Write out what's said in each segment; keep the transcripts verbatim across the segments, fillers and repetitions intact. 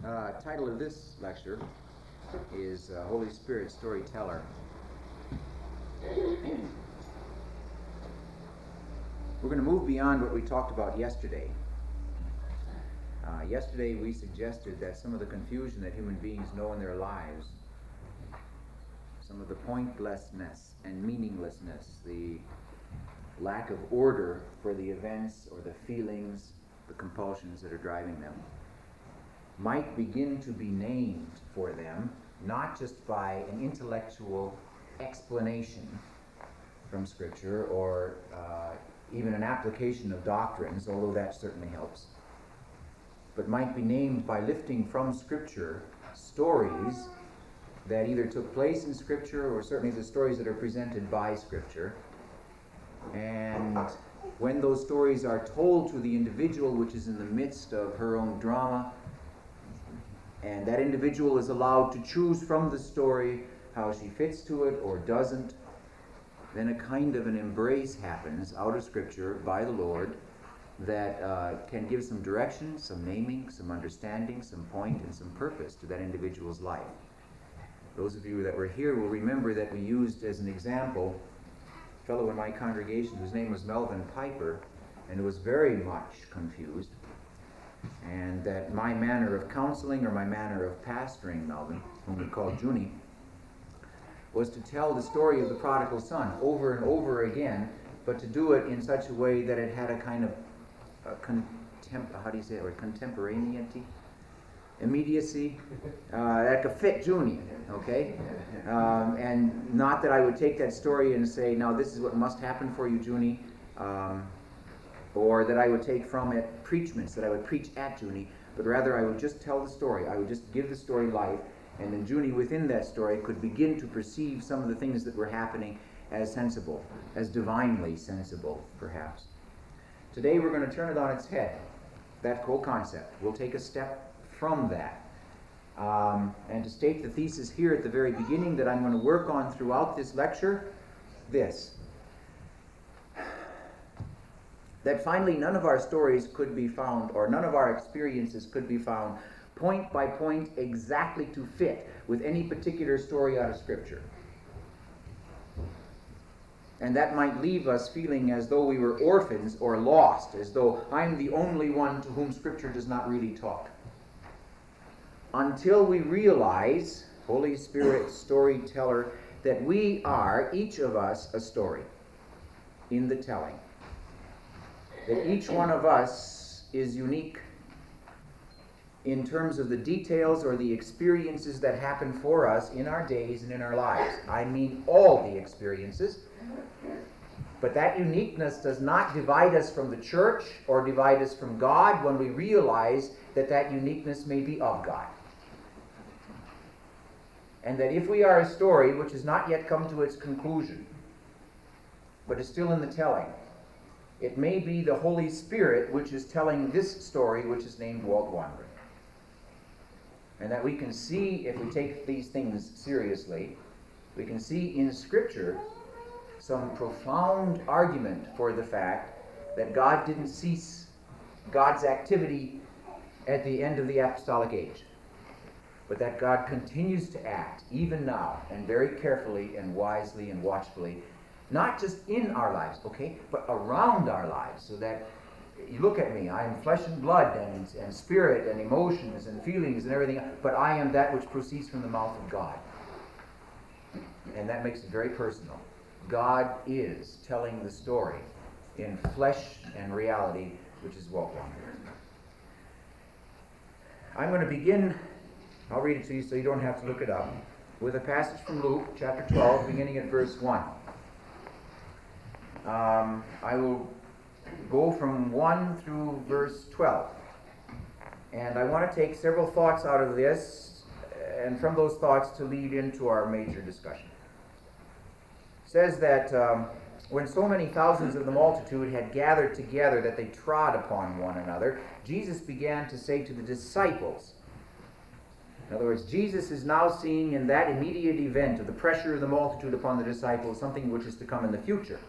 Uh, title of this lecture is uh, Holy Spirit Storyteller. We're going to move beyond what we talked about yesterday. Uh, yesterday we suggested that some of the confusion that human beings know in their lives, some of the pointlessness and meaninglessness, the lack of order for the events or the feelings, the compulsions that are driving them, might begin to be named for them, not just by an intellectual explanation from Scripture or uh, even an application of doctrines, although that certainly helps, but might be named by lifting from Scripture stories that either took place in Scripture or certainly the stories that are presented by Scripture. And when those stories are told to the individual which is in the midst of her own drama, and that individual is allowed to choose from the story how she fits to it or doesn't, then a kind of an embrace happens out of Scripture by the Lord that uh, can give some direction, some naming, some understanding, some point, and some purpose to that individual's life. Those of you that were here will remember that we used as an example a fellow in my congregation whose name was Melvin Piper, and was very much confused, and that my manner of counseling or my manner of pastoring Melvin, whom we called Junie, was to tell the story of the prodigal son over and over again, but to do it in such a way that it had a kind of a contem- how do you say it, or contemporaneity, immediacy, uh, that could fit Junie, okay? Um, and not that I would take that story and say, now this is what must happen for you, Junie, um, or that I would take from it preachments, that I would preach at Junie, but rather I would just tell the story. I would just give the story life, and then Junie within that story could begin to perceive some of the things that were happening as sensible, as divinely sensible, perhaps. Today we're going to turn it on its head, that whole concept. We'll take a step from that. Um, and to state the thesis here at the very beginning that I'm going to work on throughout this lecture, this. That finally none of our stories could be found, or none of our experiences could be found point by point exactly to fit with any particular story out of Scripture. And that might leave us feeling as though we were orphans or lost, as though I'm the only one to whom Scripture does not really talk. Until we realize, Holy Spirit storyteller, that we are, each of us, a story in the telling. That each one of us is unique in terms of the details or the experiences that happen for us in our days and in our lives. I mean all the experiences. But that uniqueness does not divide us from the church or divide us from God when we realize that that uniqueness may be of God. And that if we are a story which has not yet come to its conclusion, but is still in the telling, it may be the Holy Spirit which is telling this story, which is named Walt Wanderer. And that we can see, if we take these things seriously, we can see in Scripture some profound argument for the fact that God didn't cease God's activity at the end of the apostolic age, but that God continues to act even now, and very carefully and wisely and watchfully, not just in our lives, okay, but around our lives, so that you look at me, I am flesh and blood and, and spirit and emotions and feelings and everything, but I am that which proceeds from the mouth of God. And that makes it very personal. God is telling the story in flesh and reality, which is Walt Wanderer. I'm going to begin, I'll read it to you so you don't have to look it up, with a passage from Luke chapter twelve, beginning at verse one. Um, I will go from one through verse twelve. And I want to take several thoughts out of this, and from those thoughts to lead into our major discussion. It says that um, when so many thousands of the multitude had gathered together that they trod upon one another, Jesus began to say to the disciples, in other words, Jesus is now seeing in that immediate event of the pressure of the multitude upon the disciples something which is to come in the future.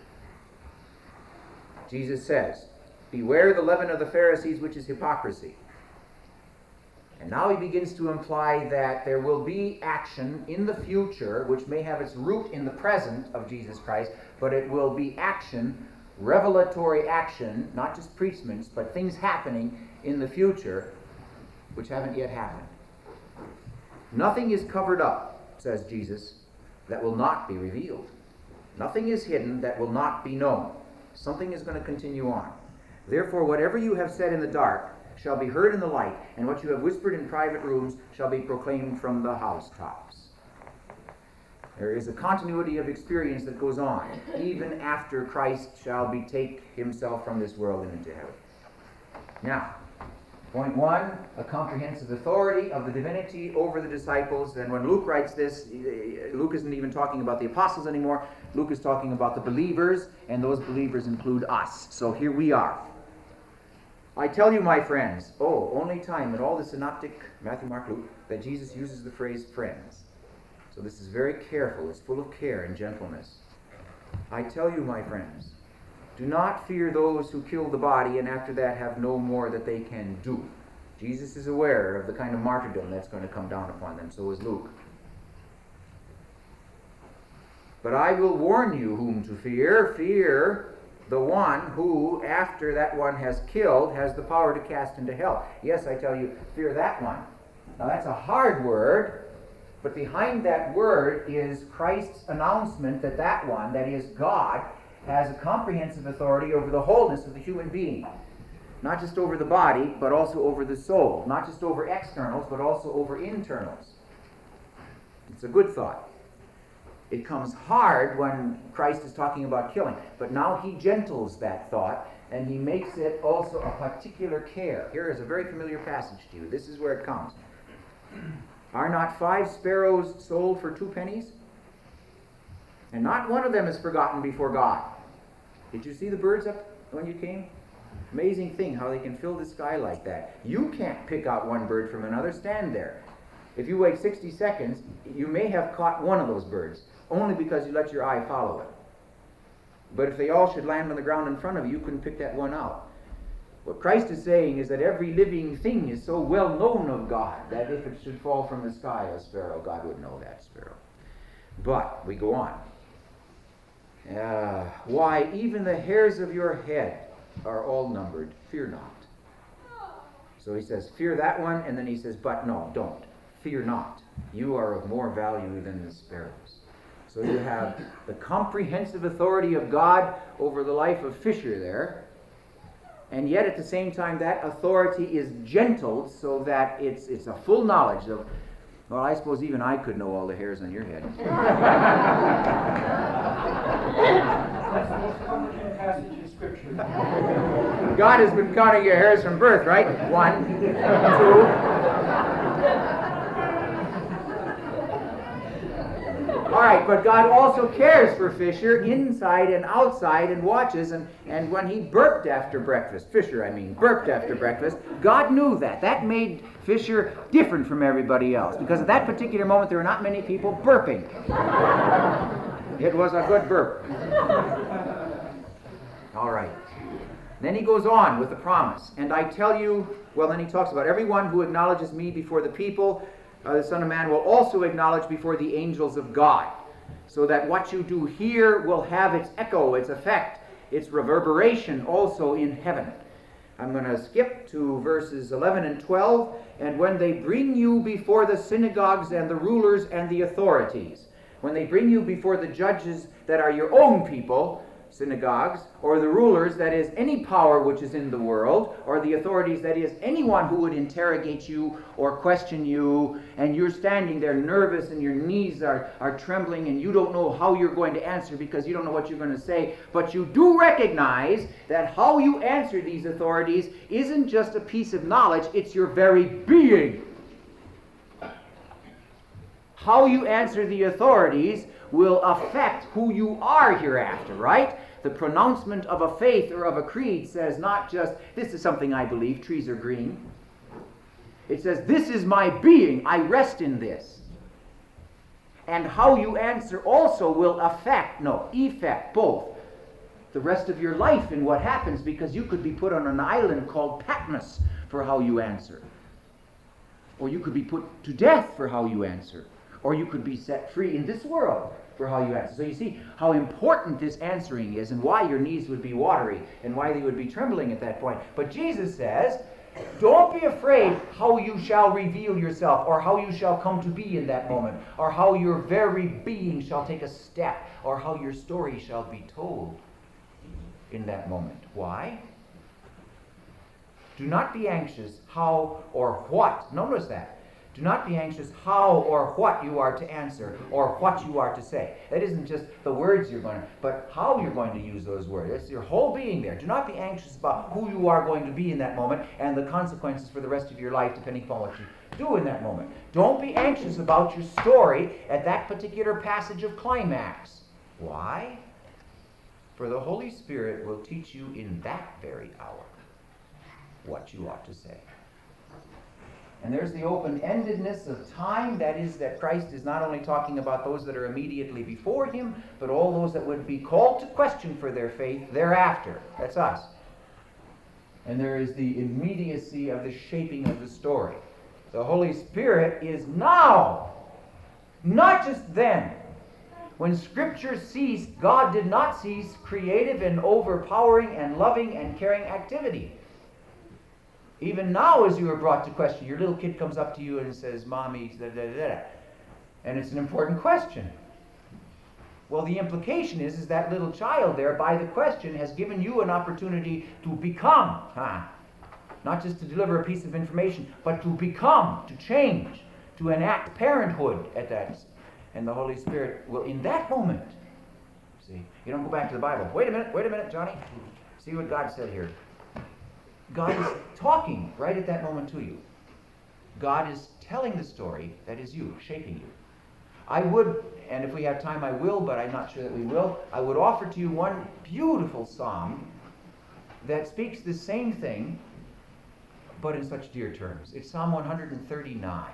Jesus says, "Beware the leaven of the Pharisees, which is hypocrisy." And now he begins to imply that there will be action in the future which may have its root in the present of Jesus Christ, but it will be action, revelatory action, not just preachments, but things happening in the future which haven't yet happened. Nothing is covered up, says Jesus, that will not be revealed. Nothing is hidden that will not be known. Something is going to continue on. Therefore, whatever you have said in the dark shall be heard in the light, and what you have whispered in private rooms shall be proclaimed from the housetops. There is a continuity of experience that goes on, even after Christ shall betake himself from this world and into heaven. Now, point one, a comprehensive authority of the divinity over the disciples. And when Luke writes this, Luke isn't even talking about the apostles anymore. Luke is talking about the believers, and those believers include us. So here we are. I tell you, my friends, oh, only time in all the synoptic, Matthew, Mark, Luke, that Jesus uses the phrase friends. So this is very careful. It's full of care and gentleness. I tell you, my friends, do not fear those who kill the body and after that have no more that they can do. Jesus is aware of the kind of martyrdom that's going to come down upon them. So is Luke. But I will warn you whom to fear. Fear the one who, after that one has killed, has the power to cast into hell. Yes, I tell you, fear that one. Now that's a hard word, but behind that word is Christ's announcement that that one, that is God, has a comprehensive authority over the wholeness of the human being. Not just over the body, but also over the soul. Not just over externals, but also over internals. It's a good thought. It comes hard when Christ is talking about killing, but now he gentles that thought, and he makes it also a particular care. Here is a very familiar passage to you. This is where it comes. Are not five sparrows sold for two pennies? And not one of them is forgotten before God. Did you see the birds up when you came? Amazing thing how they can fill the sky like that. You can't pick out one bird from another. Stand there. If you wait sixty seconds, you may have caught one of those birds, only because you let your eye follow it. But if they all should land on the ground in front of you, you couldn't pick that one out. What Christ is saying is that every living thing is so well known of God that if it should fall from the sky, a sparrow, God would know that sparrow. But we go on. Uh, why, even the hairs of your head are all numbered. Fear not. So he says, fear that one, and then he says, but no, don't. Fear not. You are of more value than the sparrows. So you have the comprehensive authority of God over the life of Fisher there, and yet at the same time that authority is gentled so that it's it's a full knowledge of, well, I suppose even I could know all the hairs on your head. That's the most complicated passage in Scripture. God has been counting your hairs from birth, right? One, two. All right, but God also cares for Fisher inside and outside and watches. And, and when he burped after breakfast, Fisher, I mean, burped after breakfast, God knew that. That made Fisher different from everybody else, because at that particular moment there were not many people burping. It was a good burp. All right. Then he goes on with the promise. And I tell you, well, then he talks about everyone who acknowledges me before the people, uh, the Son of Man will also acknowledge before the angels of God. So that what you do here will have its echo, its effect, its reverberation also in heaven. I'm going to skip to verses eleven and twelve. And when they bring you before the synagogues and the rulers and the authorities, when they bring you before the judges that are your own people, synagogues, or the rulers, that is any power which is in the world, or the authorities, that is anyone who would interrogate you or question you, and you're standing there nervous and your knees are, are trembling and you don't know how you're going to answer because you don't know what you're going to say, but you do recognize that how you answer these authorities isn't just a piece of knowledge, it's your very being. How you answer the authorities will affect who you are hereafter, right? The pronouncement of a faith or of a creed says not just, this is something I believe, trees are green. It says, this is my being, I rest in this. And how you answer also will affect, no, effect, both, the rest of your life in what happens, because you could be put on an island called Patmos for how you answer. Or you could be put to death for how you answer. Or you could be set free in this world for how you answer. So you see how important this answering is and why your knees would be watery and why they would be trembling at that point. But Jesus says, don't be afraid how you shall reveal yourself or how you shall come to be in that moment or how your very being shall take a step or how your story shall be told in that moment. Why? Do not be anxious how or what. Notice that. Do not be anxious how or what you are to answer or what you are to say. That isn't just the words you're going to, but how you're going to use those words. It's your whole being there. Do not be anxious about who you are going to be in that moment and the consequences for the rest of your life depending upon what you do in that moment. Don't be anxious about your story at that particular passage of climax. Why? For the Holy Spirit will teach you in that very hour what you ought to say. And there's the open-endedness of time. That is that Christ is not only talking about those that are immediately before him, but all those that would be called to question for their faith thereafter. That's us. And there is the immediacy of the shaping of the story. The Holy Spirit is now, not just then. When Scripture ceased, God did not cease creative and overpowering and loving and caring activity. Even now, as you are brought to question, your little kid comes up to you and says, Mommy, da, da, da, da. And it's an important question. Well, the implication is, is that little child there, by the question, has given you an opportunity to become. Huh? Not just to deliver a piece of information, but to become, to change, to enact parenthood at that. And the Holy Spirit will, in that moment, see, you don't go back to the Bible. Wait a minute, wait a minute, Johnny. See what God said here. God is talking right at that moment to you. God is telling the story that is you, shaping you. I would, and if we have time I will, but I'm not sure that we will, I would offer to you one beautiful psalm that speaks the same thing, but in such dear terms. It's Psalm one thirty-nine.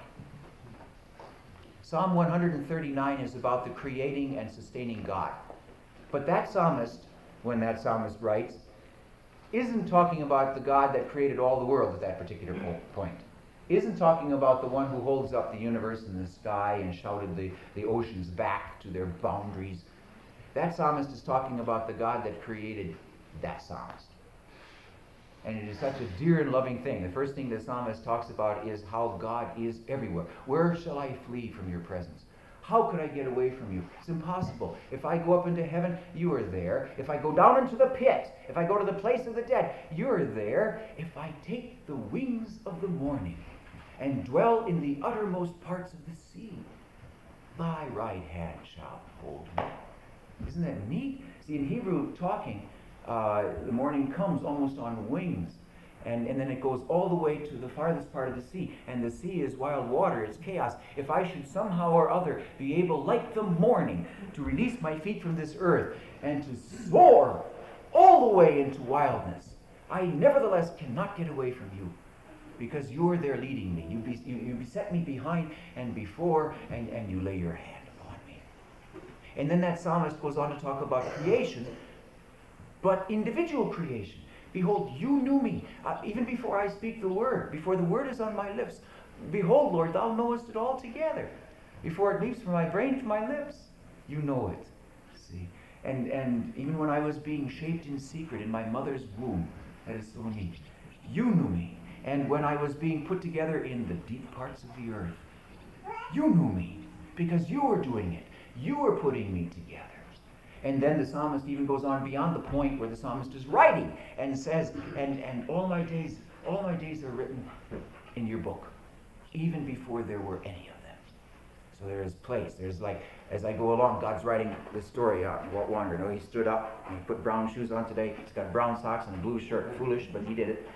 Psalm one thirty-nine is about the creating and sustaining God. But that psalmist, when that psalmist writes, isn't talking about the God that created all the world at that particular po- point. Isn't talking about the one who holds up the universe in the sky and shouted the, the oceans back to their boundaries. That psalmist is talking about the God that created that psalmist. And it is such a dear and loving thing. The first thing the psalmist talks about is how God is everywhere. Where shall I flee from your presence? How could I get away from you? It's impossible. If I go up into heaven, you are there. If I go down into the pit, if I go to the place of the dead, you're there. If I take the wings of the morning and dwell in the uttermost parts of the sea, thy right hand shall hold me. Isn't that neat? See, in Hebrew talking, uh, the morning comes almost on wings. And, and then it goes all the way to the farthest part of the sea. And the sea is wild water. It's chaos. If I should somehow or other be able, like the morning, to release my feet from this earth and to soar all the way into wildness, I nevertheless cannot get away from you because you're there leading me. You, be, you, you beset me behind and before, and, and you lay your hand upon me. And then that psalmist goes on to talk about creation, but individual creation. Behold, you knew me, uh, even before I speak the word, before the word is on my lips. Behold, Lord, thou knowest it altogether. Before it leaps from my brain, from my lips, you know it. See? And, and even when I was being shaped in secret in my mother's womb, that is so neat, you knew me. And when I was being put together in the deep parts of the earth, you knew me, because you were doing it. You were putting me together. And then the psalmist even goes on beyond the point where the psalmist is writing and says, and, and all my days, all my days are written in your book, even before there were any of them. So there is place. There's like, as I go along, God's writing this story out. Walt Wanger, no, he stood up and he put brown shoes on today. He's got brown socks and a blue shirt. Foolish, but he did it.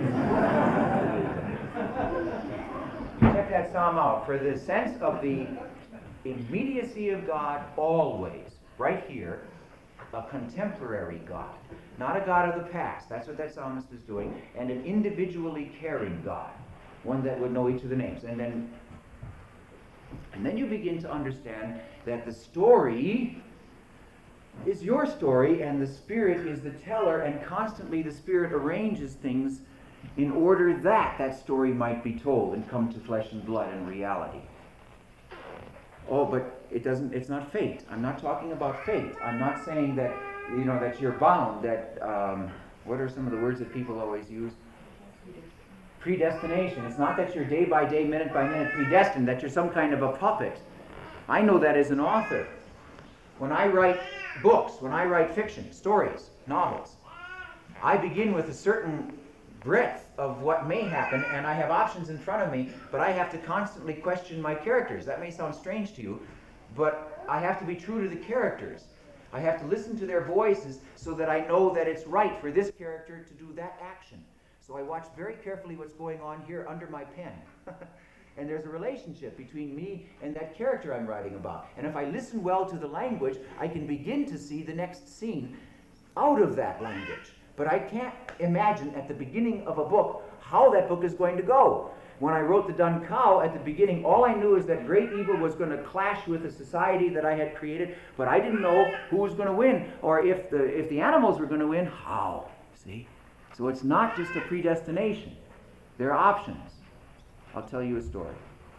Check that psalm out. For the sense of the immediacy of God always. Right here, a contemporary God. Not a God of the past. That's what that psalmist is doing. And an individually caring God. One that would know each of the names. And then, and then you begin to understand that the story is your story and the Spirit is the teller, and constantly the Spirit arranges things in order that that story might be told and come to flesh and blood and reality. Oh, but it doesn't, it's not fate. I'm not talking about fate. I'm not saying that, you know, that you're bound, that, um, what are some of the words that people always use? Predestination. It's not that you're day by day, minute by minute predestined, that you're some kind of a puppet. I know that as an author. When I write books, when I write fiction, stories, novels, I begin with a certain breadth of what may happen, and I have options in front of me, but I have to constantly question my characters. That may sound strange to you, but I have to be true to the characters. I have to listen to their voices so that I know that it's right for this character to do that action. So I watch very carefully what's going on here under my pen. And there's a relationship between me and that character I'm writing about. And if I listen well to the language, I can begin to see the next scene out of that language. But I can't imagine at the beginning of a book how that book is going to go. When I wrote The Dun Cow, at the beginning, all I knew is that great evil was going to clash with the society that I had created, but I didn't know who was going to win, or if the, if the animals were going to win, how. See? So it's not just a predestination. There are options. I'll tell you a story.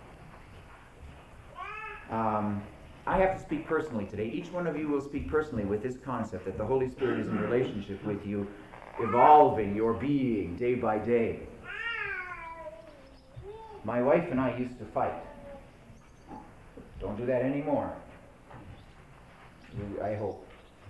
Um, I have to speak personally today. Each one of you will speak personally with this concept that the Holy Spirit is in relationship with you, evolving your being day by day. My wife and I used to fight. Don't do that anymore. I hope.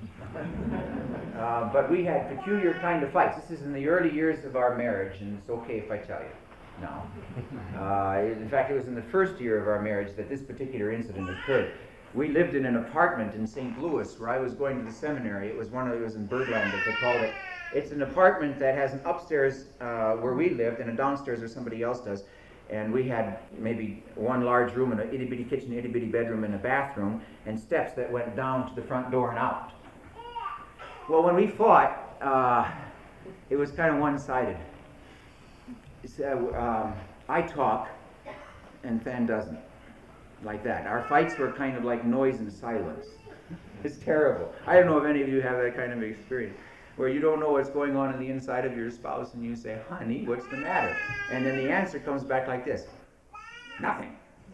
uh, but we had peculiar kind of fights. This is in the early years of our marriage, and it's okay if I tell you. No. Uh, in fact, it was in the first year of our marriage that this particular incident occurred. We lived in an apartment in Saint Louis where I was going to the seminary. It was one of it was in Birdland, as they called it. It's an apartment that has an upstairs uh, where we lived and a downstairs where somebody else does. And we had maybe one large room and an itty-bitty kitchen, itty-bitty bedroom and a bathroom, and steps that went down to the front door and out. Well, when we fought, uh, it was kind of one-sided. So, um, I talk, and Fan doesn't. Like that. Our fights were kind of like noise and silence. It's terrible. I don't know if any of you have that kind of experience, where you don't know what's going on in the inside of your spouse, and you say, honey, what's the matter? And then the answer comes back like this: nothing.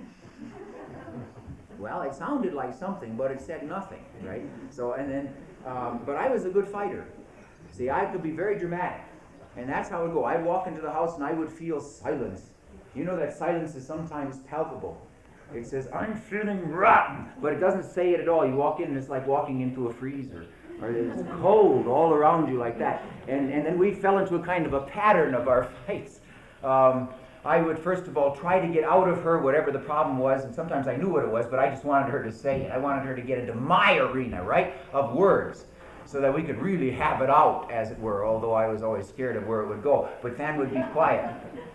Well, it sounded like something, but it said nothing, right? So, and then, um, but I was a good fighter. See, I could be very dramatic. And that's how it would go. I'd walk into the house and I would feel silence. You know that silence is sometimes palpable. It says, I'm feeling rotten. But it doesn't say it at all. You walk in and it's like walking into a freezer. Or it's cold all around you like that. And, and then we fell into a kind of a pattern of our fights. Um, I would first of all try to get out of her whatever the problem was. And sometimes I knew what it was, but I just wanted her to say it. I wanted her to get into my arena, right, of words, so that we could really have it out, as it were, although I was always scared of where it would go. But Fan would be quiet.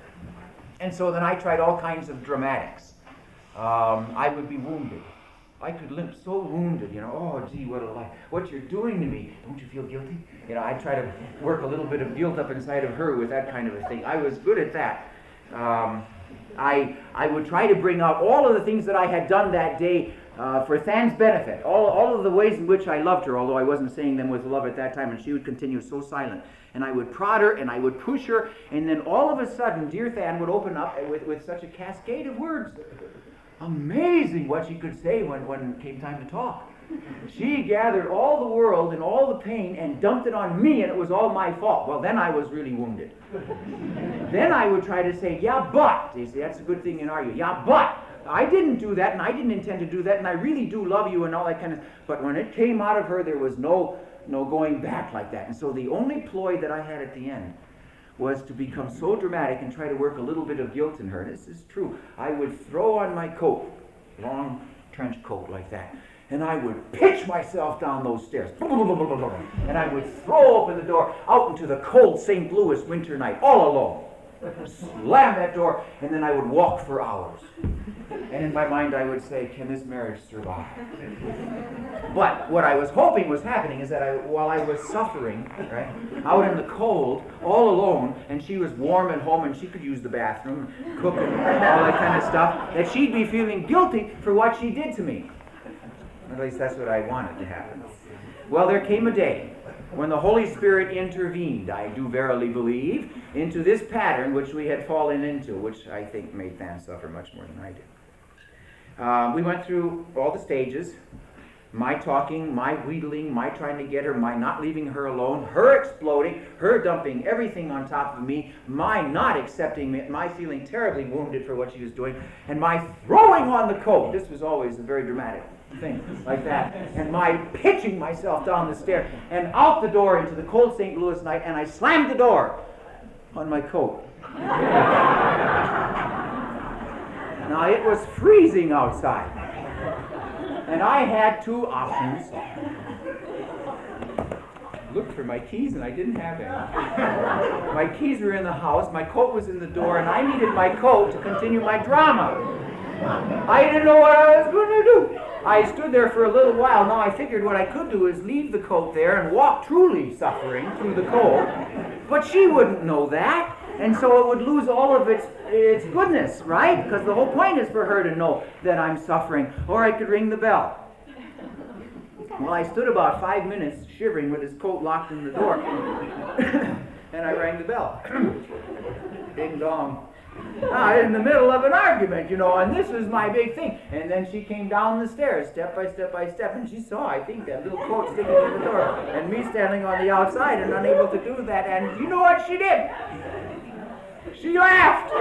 And so then I tried all kinds of dramatics. Um, I would be wounded. I could limp so wounded, you know, oh, gee, what a life. What you're doing to me, don't you feel guilty? You know, I'd try to work a little bit of guilt up inside of her with that kind of a thing. I was good at that. Um, I, I would try to bring out all of the things that I had done that day Uh, for Than's benefit, all, all of the ways in which I loved her, although I wasn't saying them with love at that time, and she would continue so silent. And I would prod her, and I would push her, and then all of a sudden, dear Than would open up with, with such a cascade of words. Amazing what she could say when, when it came time to talk. She gathered all the world and all the pain and dumped it on me, and it was all my fault. Well, then I was really wounded. Then I would try to say, yeah, but. You see, that's a good thing in arguing. Yeah, but. I didn't do that, and I didn't intend to do that, and I really do love you and all that kind of... But when it came out of her, there was no, no going back like that. And so the only ploy that I had at the end was to become so dramatic and try to work a little bit of guilt in her. This is true. I would throw on my coat, long trench coat like that, and I would pitch myself down those stairs. And I would throw open the door out into the cold Saint Louis winter night, all alone. Slam that door, and then I would walk for hours. And in my mind I would say, can this marriage survive? But what I was hoping was happening is that I, while I was suffering, right, out in the cold, all alone, and she was warm at home and she could use the bathroom, cook and all that kind of stuff, that she'd be feeling guilty for what she did to me. At least that's what I wanted to happen. Well, there came a day when the Holy Spirit intervened, I do verily believe, into this pattern which we had fallen into, which I think made Van suffer much more than I did. Uh, we went through all the stages. My talking, my wheedling, my trying to get her, my not leaving her alone, her exploding, her dumping everything on top of me, my not accepting it, my feeling terribly wounded for what she was doing, and my throwing on the coat. This was always a very dramatic thing, like that. And my pitching myself down the stair and out the door into the cold Saint Louis night, and I slammed the door on my coat. Now, it was freezing outside. And I had two options. Looked for my keys and I didn't have any. My keys were in the house, my coat was in the door, and I needed my coat to continue my drama. I didn't know what I was going to do. I stood there for a little while. Now I figured what I could do is leave the coat there and walk truly suffering through the cold. But she wouldn't know that. And so it would lose all of its its goodness, right? Because the whole point is for her to know that I'm suffering. Or I could ring the bell. Well, I stood about five minutes shivering with his coat locked in the door. And I rang the bell. Ding dong. Now, in the middle of an argument, you know, and this was my big thing. And then she came down the stairs, step by step by step, and she saw, I think, that little coat sticking in the door, and me standing on the outside and unable to do that. And you know what she did? She laughed.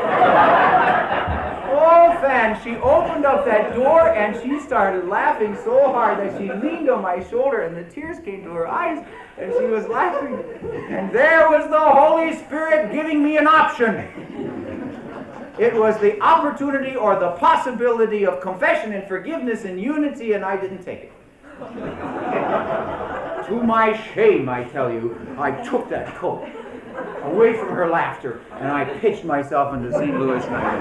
Oh, Fan, she opened up that door and she started laughing so hard that she leaned on my shoulder and the tears came to her eyes and she was laughing. And there was the Holy Spirit giving me an option. It was the opportunity or the possibility of confession and forgiveness and unity, and I didn't take it. To my shame, I tell you, I took that coat away from her laughter, and I pitched myself into Saint Louis night.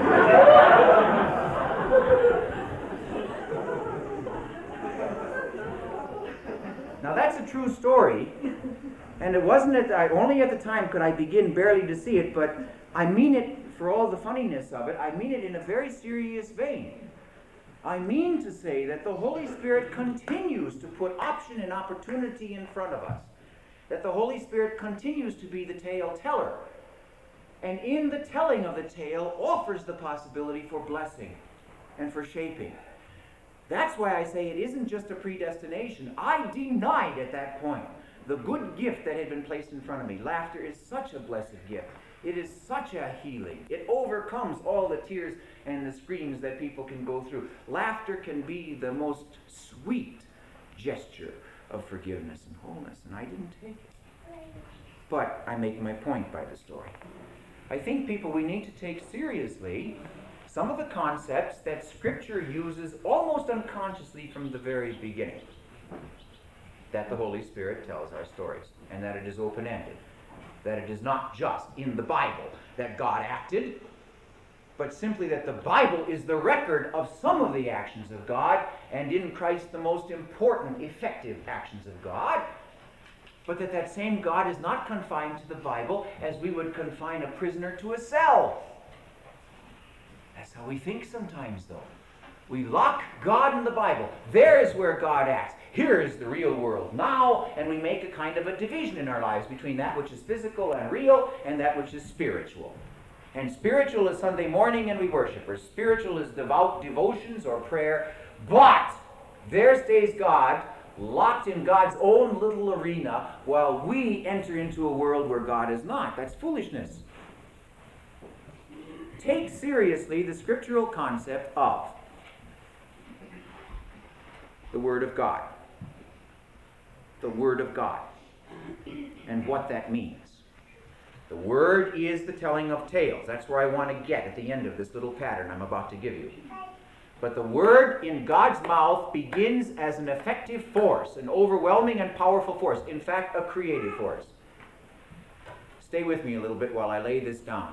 Now that's a true story, and it wasn't at I, only at the time could I begin barely to see it, but I mean it for all the funniness of it. I mean it in a very serious vein. I mean to say that the Holy Spirit continues to put option and opportunity in front of us. That the Holy Spirit continues to be the tale teller. And in the telling of the tale offers the possibility for blessing and for shaping. That's why I say it isn't just a predestination. I denied at that point the good gift that had been placed in front of me. Laughter is such a blessed gift. It is such a healing. It overcomes all the tears and the screams that people can go through. Laughter can be the most sweet gesture of forgiveness and wholeness, and I didn't take it. But I make my point by the story. I think, people, we need to take seriously some of the concepts that Scripture uses almost unconsciously from the very beginning. That the Holy Spirit tells our stories, and that it is open-ended. That it is not just in the Bible that God acted, but simply that the Bible is the record of some of the actions of God, and in Christ the most important, effective actions of God. But that that same God is not confined to the Bible as we would confine a prisoner to a cell. That's how we think sometimes, though. We lock God in the Bible. There is where God acts. Here is the real world now, and we make a kind of a division in our lives between that which is physical and real and that which is spiritual. And spiritual is Sunday morning and we worship, or spiritual is devout devotions or prayer, but there stays God, locked in God's own little arena, while we enter into a world where God is not. That's foolishness. Take seriously the scriptural concept of the Word of God. The Word of God. And what that means. The Word is the telling of tales. That's where I want to get at the end of this little pattern I'm about to give you. But the Word in God's mouth begins as an effective force, an overwhelming and powerful force. In fact, a creative force. Stay with me a little bit while I lay this down.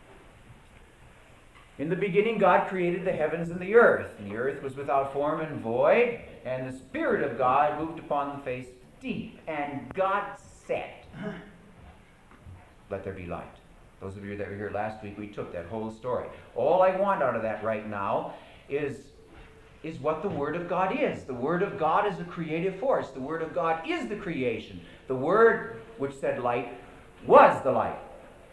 In the beginning, God created the heavens and the earth. And the earth was without form and void, and the Spirit of God moved upon the face deep. And God said, "Let there be light." Those of you that were here last week, we took that whole story. All I want out of that right now is is what the Word of God is. The Word of God is a creative force. The Word of God is the creation. The Word which said light was the light.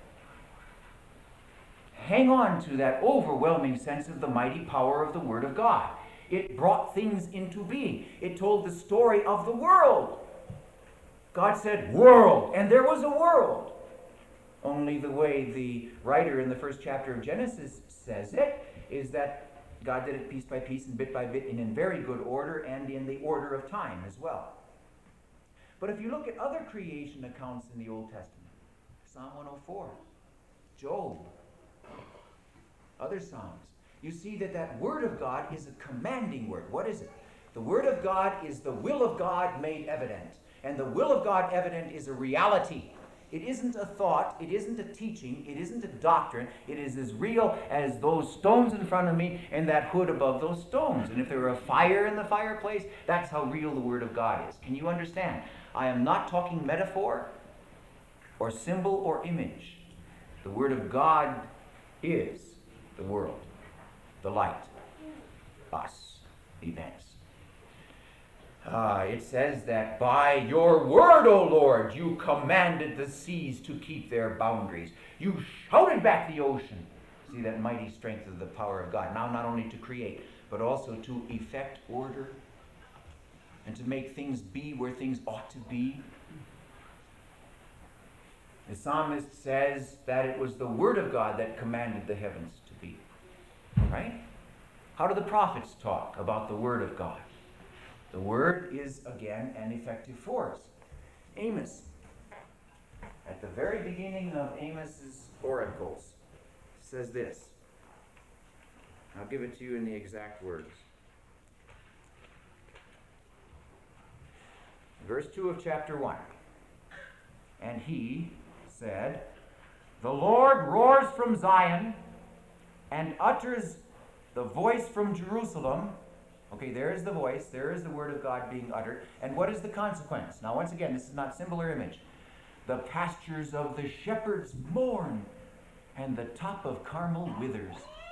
Hang on to that overwhelming sense of the mighty power of the Word of God. It brought things into being. It told the story of the world. God said, world, and there was a world. Only the way the writer in the first chapter of Genesis says it is that God did it piece by piece and bit by bit and in very good order and in the order of time as well. But if you look at other creation accounts in the Old Testament, Psalm one oh four, Job, other Psalms, you see that that Word of God is a commanding word. What is it? The Word of God is the will of God made evident. And the will of God evident is a reality. It isn't a thought, it isn't a teaching, it isn't a doctrine. It is as real as those stones in front of me and that hood above those stones. And if there were a fire in the fireplace, that's how real the Word of God is. Can you understand? I am not talking metaphor or symbol or image. The Word of God is the world, the light, us, events. Uh, it says that by your word, O Lord, you commanded the seas to keep their boundaries. You shouted back the ocean. See that mighty strength of the power of God. Now not only to create, but also to effect order and to make things be where things ought to be. The psalmist says that it was the word of God that commanded the heavens to be. Right? How do the prophets talk about the word of God? The Word is, again, an effective force. Amos, at the very beginning of Amos's oracles, says this. I'll give it to you in the exact words. Verse two of chapter one. And he said, the Lord roars from Zion and utters the voice from Jerusalem. Okay, there is the voice, there is the word of God being uttered. And what is the consequence? Now, once again, this is not symbol or image. The pastures of the shepherds mourn, and the top of Carmel withers.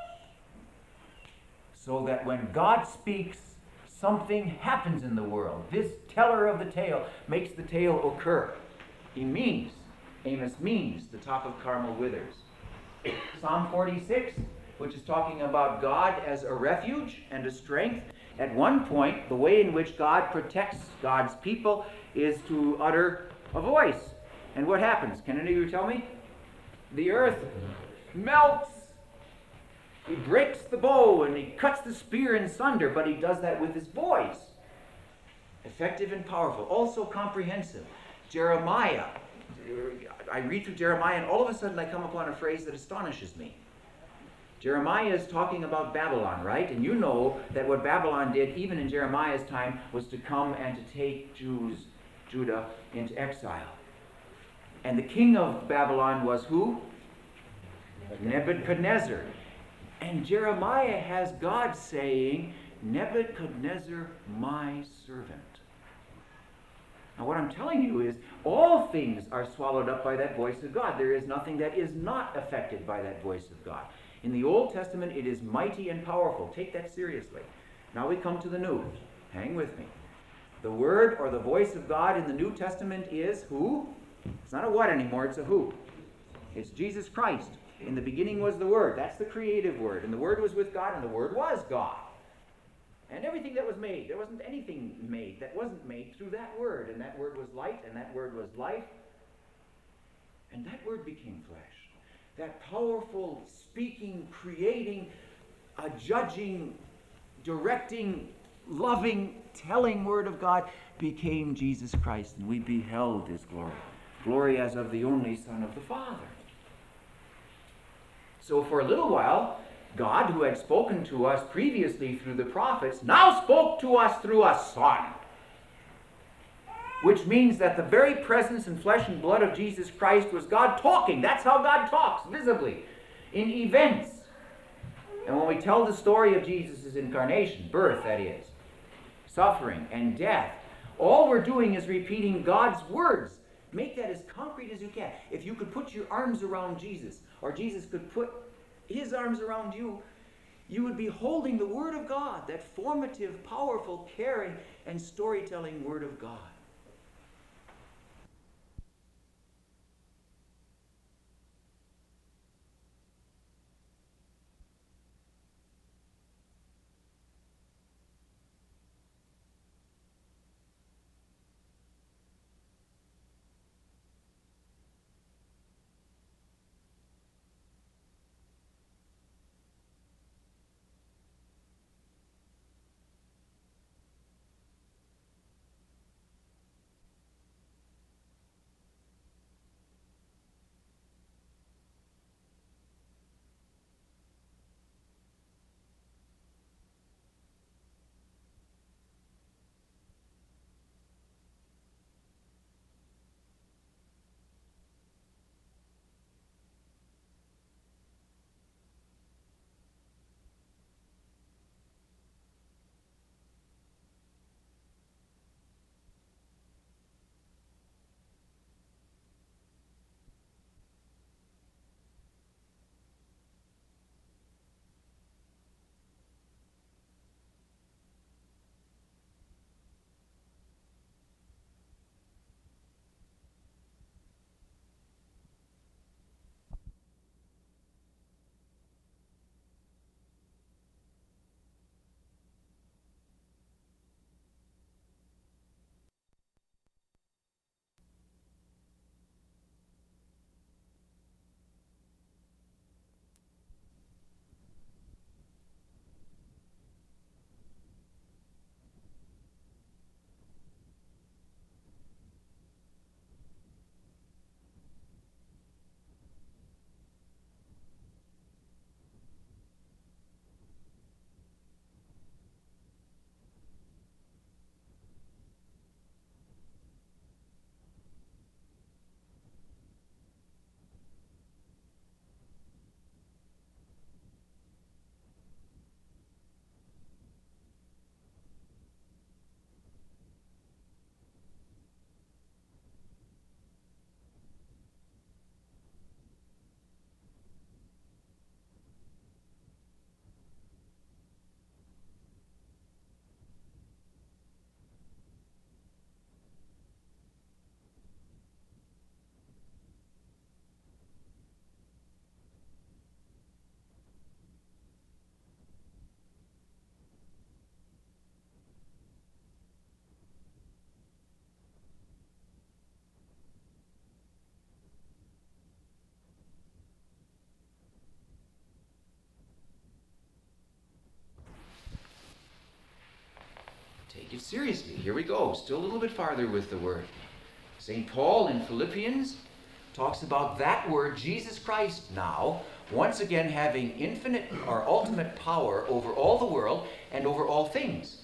So that when God speaks, something happens in the world. This teller of the tale makes the tale occur. He means, Amos means, the top of Carmel withers. Psalm forty-six, which is talking about God as a refuge and a strength. At one point, the way in which God protects God's people is to utter a voice. And what happens? Can any of you tell me? The earth melts. He breaks the bow and he cuts the spear in sunder, but he does that with his voice. Effective and powerful. Also comprehensive. Jeremiah. I read through Jeremiah and all of a sudden I come upon a phrase that astonishes me. Jeremiah is talking about Babylon, right? And you know that what Babylon did, even in Jeremiah's time, was to come and to take Jews, Judah, into exile. And the king of Babylon was who? Nebuchadnezzar. And Jeremiah has God saying, Nebuchadnezzar, my servant. Now what I'm telling you is, all things are swallowed up by that voice of God. There is nothing that is not affected by that voice of God. In the Old Testament, it is mighty and powerful. Take that seriously. Now we come to the New. Hang with me. The word or the voice of God in the New Testament is who? It's not a what anymore, it's a who. It's Jesus Christ. In the beginning was the Word. That's the creative Word. And the Word was with God, and the Word was God. And everything that was made, there wasn't anything made that wasn't made through that Word. And that Word was light, and that Word was life. And that Word became flesh. That powerful, speaking, creating, uh, judging, directing, loving, telling Word of God became Jesus Christ, and we beheld His glory. Glory as of the only Son of the Father. So for a little while, God, who had spoken to us previously through the prophets, now spoke to us through a Son. Which means that the very presence and flesh and blood of Jesus Christ was God talking. That's how God talks, visibly, in events. And when we tell the story of Jesus' incarnation, birth that is, suffering and death, all we're doing is repeating God's words. Make that as concrete as you can. If you could put your arms around Jesus, or Jesus could put his arms around you, you would be holding the Word of God, that formative, powerful, caring, and storytelling Word of God. Take it seriously. Here we go. Still a little bit farther with the word. Saint Paul in Philippians talks about that word, Jesus Christ, now, once again having infinite or ultimate power over all the world and over all things.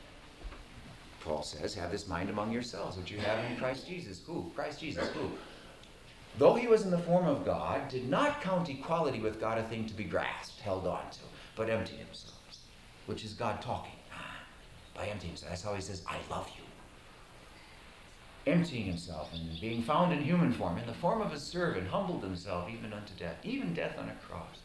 Paul says, have this mind among yourselves, which you have in Christ Jesus. Who? Christ Jesus. Who? Though he was in the form of God, did not count equality with God a thing to be grasped, held on to, but emptied himself, which is God talking. By emptying himself. That's how he says, I love you. Emptying himself and being found in human form, in the form of a servant, humbled himself even unto death, even death on a cross.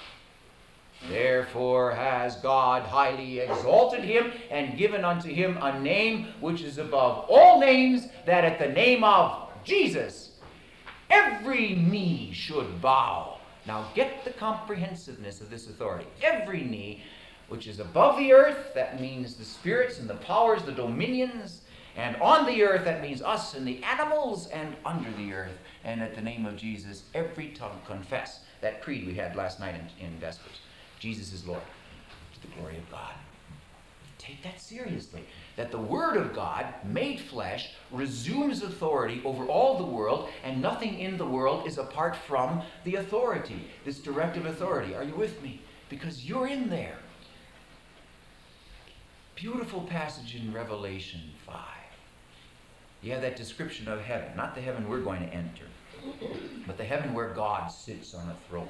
Therefore has God highly exalted him and given unto him a name which is above all names, that at the name of Jesus every knee should bow. Now get the comprehensiveness of this authority. Every knee which is above the earth, that means the spirits and the powers, the dominions, and on the earth, that means us and the animals, and under the earth. And at the name of Jesus, every tongue confess. That creed we had last night in, in Vespers. Jesus is Lord, to the glory of God. Take that seriously, that the Word of God, made flesh, resumes authority over all the world, and nothing in the world is apart from the authority, this directive authority. Are you with me? Because you're in there. Beautiful passage in Revelation five. You have that description of heaven, not the heaven we're going to enter, but the heaven where God sits on a throne.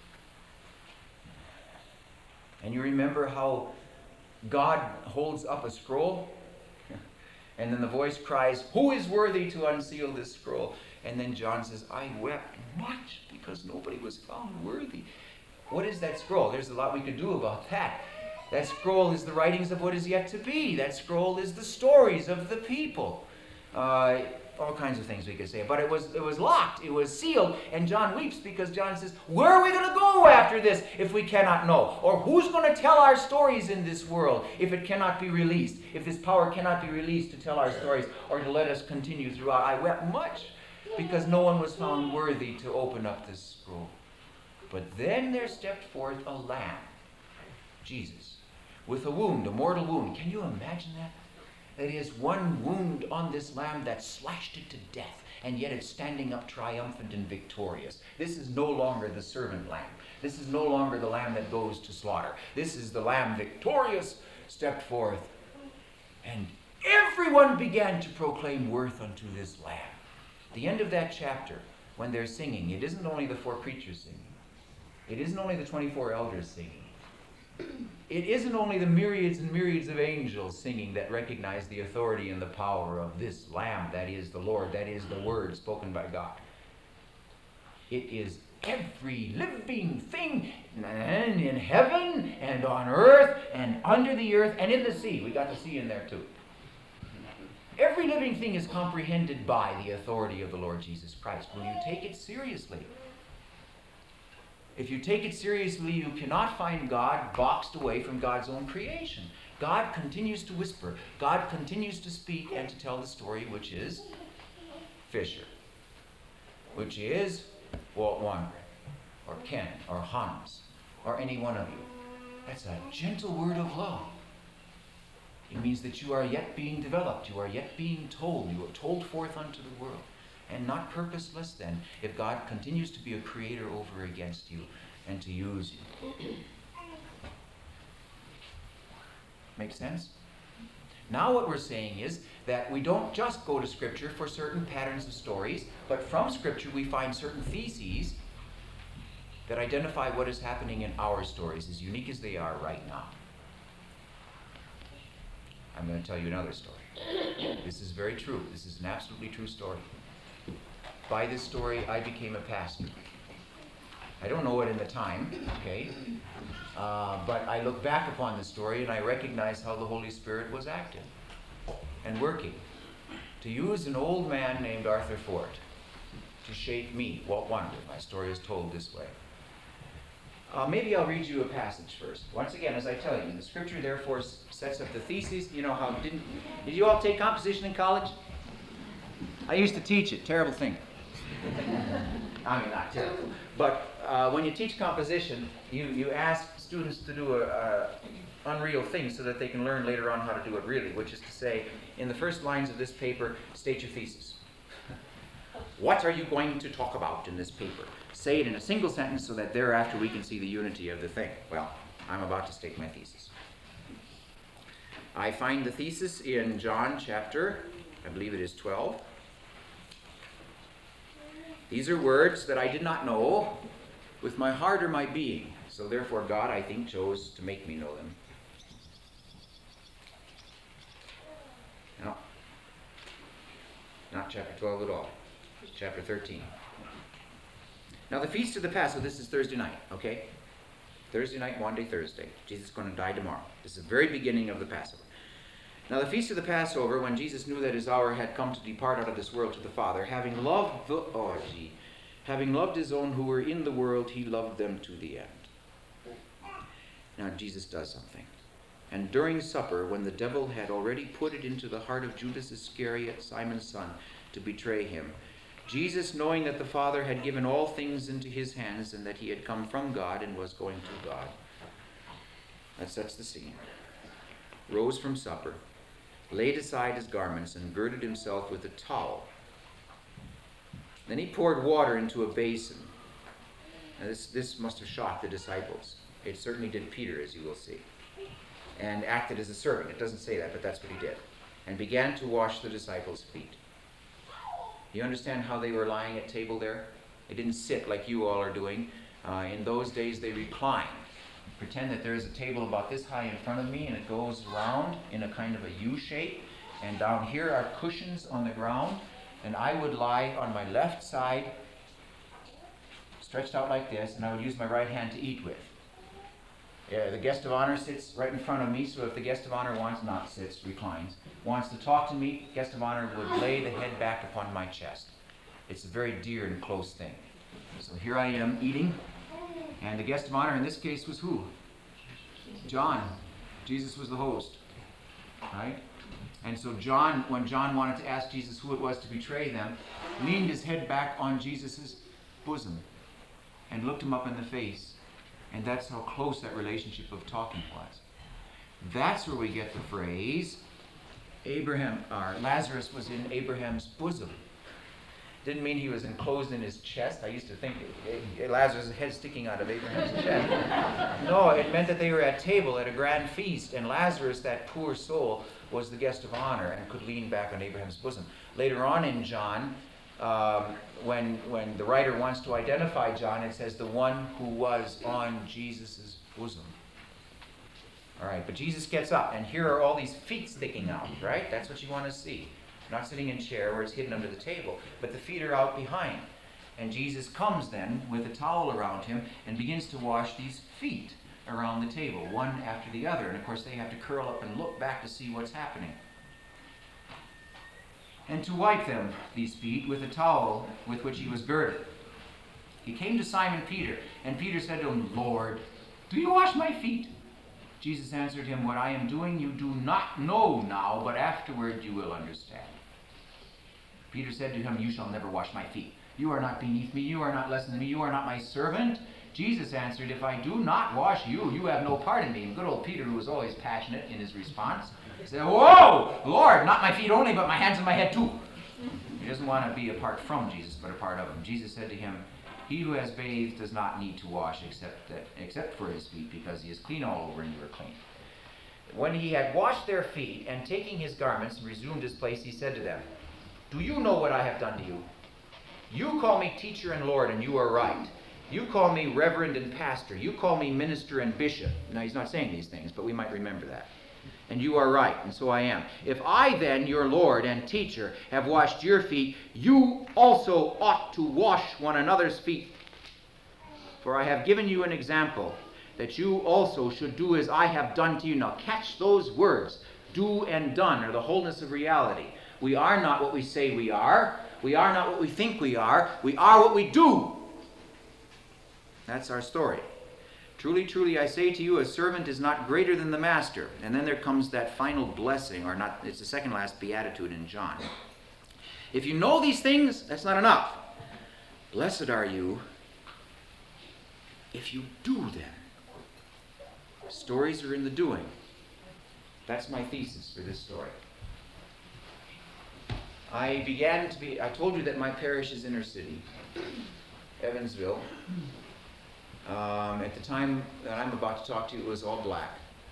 And you remember how God holds up a scroll, and then the voice cries, who is worthy to unseal this scroll? And then John says, I wept much because nobody was found worthy. What is that scroll? There's a lot we could do about that. That scroll is the writings of what is yet to be. That scroll is the stories of the people. Uh, all kinds of things we could say. But it was it was locked. It was sealed. And John weeps because John says, where are we going to go after this if we cannot know? Or who's going to tell our stories in this world if it cannot be released? If this power cannot be released to tell our stories or to let us continue throughout? I wept much because no one was found worthy to open up this scroll. But then there stepped forth a lamb, Jesus, with a wound, a mortal wound. Can you imagine that? That is one wound on this lamb that slashed it to death, and yet it's standing up triumphant and victorious. This is no longer the servant lamb. This is no longer the lamb that goes to slaughter. This is the lamb victorious, stepped forth. And everyone began to proclaim worth unto this lamb. At the end of that chapter, when they're singing, it isn't only the four preachers singing. It isn't only the twenty-four elders singing. It isn't only the myriads and myriads of angels singing that recognize the authority and the power of this Lamb, that is the Lord, that is the Word spoken by God. It is every living thing in heaven and on earth and under the earth and in the sea. We got the sea in there too. Every living thing is comprehended by the authority of the Lord Jesus Christ. Will you take it seriously? If you take it seriously, you cannot find God boxed away from God's own creation. God continues to whisper. God continues to speak and to tell the story, which is Fisher, which is Walt Wangren, or Ken, or Hans, or any one of you. That's a gentle word of love. It means that you are yet being developed. You are yet being told. You are told forth unto the world. And not purposeless then, if God continues to be a creator over against you and to use you. Make sense? Now what we're saying is that we don't just go to Scripture for certain patterns of stories, but from Scripture we find certain theses that identify what is happening in our stories, as unique as they are right now. I'm going to tell you another story. This is very true. This is an absolutely true story. By this story, I became a pastor. I don't know it in the time, okay? Uh, but I look back upon the story and I recognize how the Holy Spirit was active and working to use an old man named Arthur Ford to shape me, Walt Wangren. My story is told this way. Uh, maybe I'll read you a passage first. Once again, as I tell you, the Scripture therefore sets up the thesis. You know how, didn't, did you all take composition in college? I used to teach it. Terrible thing. I mean, not terrible. But uh, when you teach composition, you, you ask students to do a, a unreal thing so that they can learn later on how to do it really, which is to say, in the first lines of this paper, state your thesis. What are you going to talk about in this paper? Say it in a single sentence so that thereafter we can see the unity of the thing. Well, I'm about to state my thesis. I find the thesis in John chapter, I believe it is twelve. These are words that I did not know with my heart or my being. So therefore God, I think, chose to make me know them. No. Not chapter twelve at all. It's chapter thirteen. Now the feast of the Passover, this is Thursday night, okay? Thursday night, Maundy Thursday. Jesus is going to die tomorrow. This is the very beginning of the Passover. Now the feast of the Passover, when Jesus knew that his hour had come to depart out of this world to the Father, having loved the, oh gee, having loved his own who were in the world, he loved them to the end. Now Jesus does something. And during supper, when the devil had already put it into the heart of Judas Iscariot, Simon's son, to betray him, Jesus, knowing that the Father had given all things into his hands and that he had come from God and was going to God, that sets the scene, rose from supper, laid aside his garments, and girded himself with a towel. Then he poured water into a basin. Now this, this must have shocked the disciples. It certainly did Peter, as you will see. And acted as a servant. It doesn't say that, but that's what he did. And began to wash the disciples' feet. You understand how they were lying at table there? They didn't sit like you all are doing. Uh, in those days, they reclined. Pretend that there is a table about this high in front of me, and it goes around in a kind of a U shape. And down here are cushions on the ground. And I would lie on my left side, stretched out like this, and I would use my right hand to eat with. Yeah, the guest of honor sits right in front of me, so if the guest of honor wants, not sits, reclines, wants to talk to me, guest of honor would lay the head back upon my chest. It's a very dear and close thing. So here I am eating, and the guest of honor in this case was who? John. Jesus was the host, right? And so John, when John wanted to ask Jesus who it was to betray them, leaned his head back on Jesus' bosom and looked him up in the face. And that's how close that relationship of talking was. That's where we get the phrase, Abraham, or Lazarus was in Abraham's bosom. Didn't mean he was enclosed in his chest. I used to think it, it, Lazarus' head sticking out of Abraham's chest. No, it meant that they were at table at a grand feast, and Lazarus, that poor soul, was the guest of honor and could lean back on Abraham's bosom. Later on in John, um, when, when the writer wants to identify John, it says the one who was on Jesus' bosom. All right, but Jesus gets up, and here are all these feet sticking out, right? That's what you want to see. Not sitting in a chair where it's hidden under the table, but the feet are out behind. And Jesus comes then with a towel around him and begins to wash these feet around the table, one after the other. And of course they have to curl up and look back to see what's happening. And to wipe them, these feet, with a towel with which he was girded. He came to Simon Peter, and Peter said to him, Lord, do you wash my feet? Jesus answered him, what I am doing you do not know now, but afterward you will understand. Peter said to him, you shall never wash my feet. You are not beneath me, you are not less than me, you are not my servant. Jesus answered, if I do not wash you, you have no part in me. And good old Peter, who was always passionate in his response, said, whoa, Lord, not my feet only, but my hands and my head too. He doesn't want to be apart from Jesus, but a part of him. Jesus said to him, he who has bathed does not need to wash except that, except for his feet, because he is clean all over and you are clean. When he had washed their feet, and taking his garments and resumed his place, he said to them, do you know what I have done to you? You call me teacher and Lord, and you are right. You call me reverend and pastor. You call me minister and bishop. Now, he's not saying these things, but we might remember that. And you are right, and so I am. If I then, your Lord and teacher, have washed your feet, you also ought to wash one another's feet. For I have given you an example, that you also should do as I have done to you. Now, catch those words. Do and done are the wholeness of reality. We are not what we say we are. We are not what we think we are. We are what we do. That's our story. Truly, truly, I say to you, a servant is not greater than the master. And then there comes that final blessing, or not, it's the second last beatitude in John. If you know these things, that's not enough. Blessed are you if you do them. Stories are in the doing. That's my thesis for this story. I began to be, I told you that my parish is inner city, Evansville. Um, at the time that I'm about to talk to you, it was all black.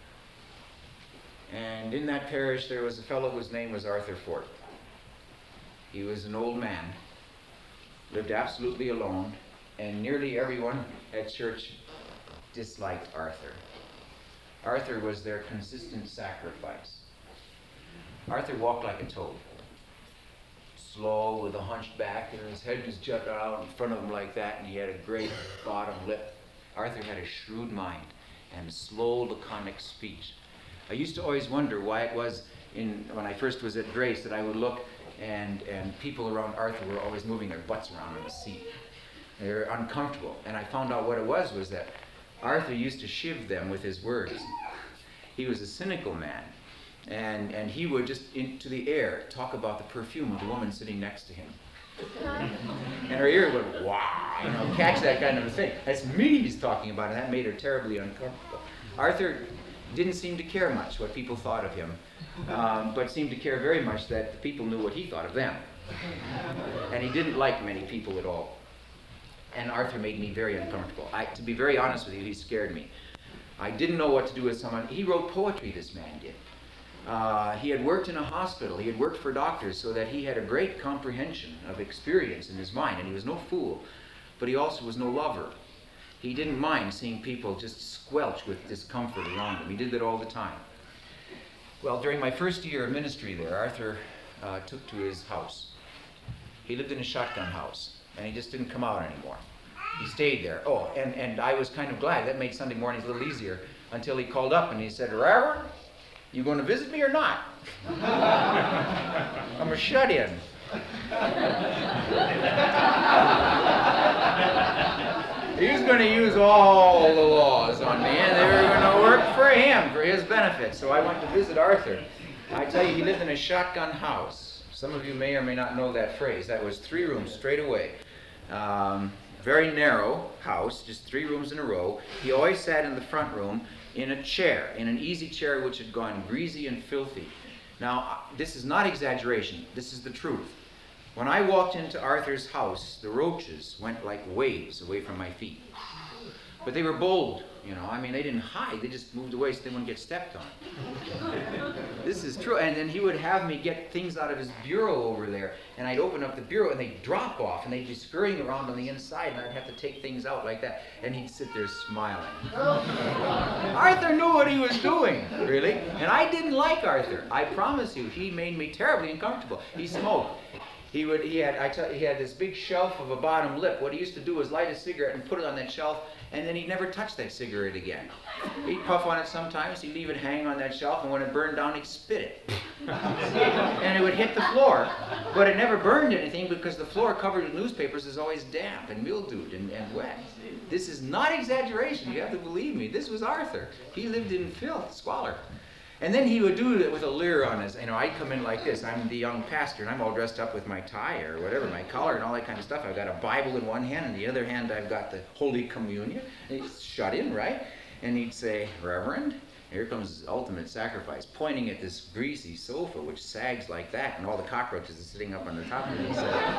And in that parish, there was a fellow whose name was Arthur Fort. He was an old man, lived absolutely alone, and nearly everyone at church disliked Arthur. Arthur was their consistent sacrifice. Arthur walked like a toad. Slow, with a hunched back, and his head was jutted out in front of him like that, and he had a great bottom lip. Arthur had a shrewd mind and slow, laconic speech. I used to always wonder why it was, in when I first was at Grace, that I would look and, and people around Arthur were always moving their butts around in the seat. They were uncomfortable. And I found out what it was, was that Arthur used to shiv them with his words. He was a cynical man. And, and he would just, into the air, talk about the perfume of the woman sitting next to him. And her ear would, wow, you know, catch that kind of a thing. That's me he's talking about, and that made her terribly uncomfortable. Arthur didn't seem to care much what people thought of him, um, but seemed to care very much that the people knew what he thought of them. And he didn't like many people at all. And Arthur made me very uncomfortable. I, to be very honest with you, he scared me. I didn't know what to do with someone. He wrote poetry, this man did. Uh, he had worked in a hospital. He had worked for doctors, so that he had a great comprehension of experience in his mind, and he was no fool, but he also was no lover. He didn't mind seeing people just squelch with discomfort around him. He did that all the time. Well, during my first year of ministry there, Arthur uh, took to his house. He lived in a shotgun house, and he just didn't come out anymore. He stayed there. Oh, and, and I was kind of glad. That made Sunday mornings a little easier until he called up and he said, Reverend, you going to visit me or not? I'm a shut-in. He was going to use all the laws on me, and they were going to work for him, for his benefit. So I went to visit Arthur. I tell you, he lived in a shotgun house. Some of you may or may not know that phrase. That was three rooms straight away. Um, very narrow house, just three rooms in a row. He always sat in the front room in a chair, in an easy chair which had gone greasy and filthy. Now, this is not exaggeration. This is the truth. When I walked into Arthur's house, the roaches went like waves away from my feet. But they were bold, you know. I mean, they didn't hide. They just moved away so they wouldn't get stepped on. This is true. And then he would have me get things out of his bureau over there. And I'd open up the bureau and they'd drop off and they'd be scurrying around on the inside and I'd have to take things out like that. And he'd sit there smiling. Arthur knew what he was doing, really. And I didn't like Arthur. I promise you, he made me terribly uncomfortable. He smoked. He would. He had. I tell. He had this big shelf of a bottom lip. What he used to do was light a cigarette and put it on that shelf, and then he'd never touch that cigarette again. He'd puff on it sometimes. He'd leave it hang on that shelf, and when it burned down, he'd spit it, and it would hit the floor. But it never burned anything because the floor covered with newspapers is always damp and mildewed and, and wet. This is not exaggeration. You have to believe me. This was Arthur. He lived in filth, squalor. And then he would do it with a leer on his, you know, I'd come in like this. I'm the young pastor, and I'm all dressed up with my tie or whatever, my collar and all that kind of stuff. I've got a Bible in one hand, and the other hand I've got the Holy Communion. And he's shut in, right? And he'd say, Reverend, here comes ultimate sacrifice, pointing at this greasy sofa which sags like that, and all the cockroaches are sitting up on the top of it. He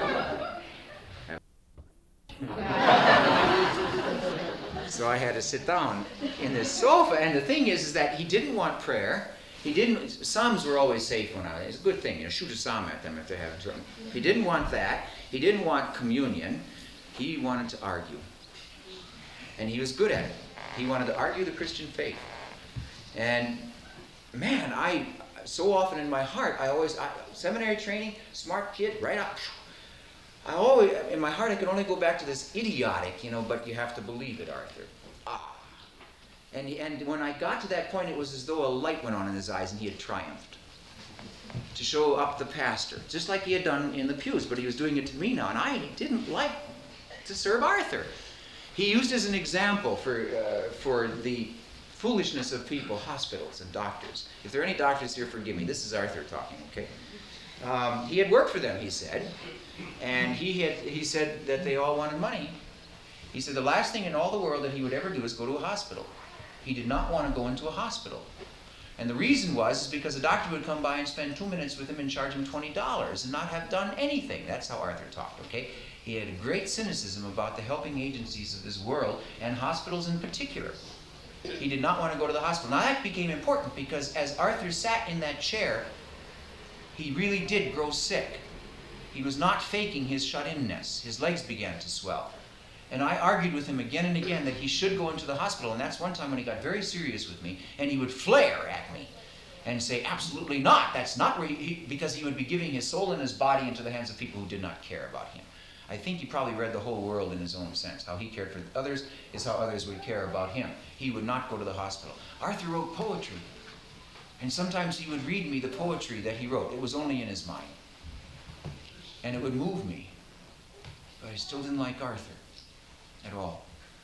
said, so I had to sit down in this sofa, and the thing is, is that he didn't want prayer. He didn't. Psalms were always safe when I. It's a good thing, you know. Shoot a psalm at them if they're having trouble. He didn't want that. He didn't want communion. He wanted to argue, and he was good at it. He wanted to argue the Christian faith. And man, I so often in my heart, I always I, seminary training, smart kid, right up. I always, in my heart, I could only go back to this idiotic, you know, but you have to believe it, Arthur. Ah. And, and when I got to that point, it was as though a light went on in his eyes and he had triumphed. To show up the pastor, just like he had done in the pews, but he was doing it to me now, and I didn't like to serve Arthur. He used as an example for, uh, for the foolishness of people, hospitals and doctors. If there are any doctors here, forgive me. This is Arthur talking, okay? Um, he had worked for them, he said. And he had he said that they all wanted money. He said the last thing in all the world that he would ever do is go to a hospital. He did not want to go into a hospital. And the reason was is because a doctor would come by and spend two minutes with him and charge him twenty dollars and not have done anything. That's how Arthur talked, okay? He had a great cynicism about the helping agencies of this world and hospitals in particular. He did not want to go to the hospital. Now that became important because as Arthur sat in that chair, he really did grow sick. He was not faking his shut-in-ness. His legs began to swell. And I argued with him again and again that he should go into the hospital. And that's one time when he got very serious with me, and he would flare at me and say, absolutely not. That's not where he, he, because he would be giving his soul and his body into the hands of people who did not care about him. I think he probably read the whole world in his own sense. How he cared for others is how others would care about him. He would not go to the hospital. Arthur wrote poetry. And sometimes he would read me the poetry that he wrote. It was only in his mind. And it would move me. But I still didn't like Arthur at all.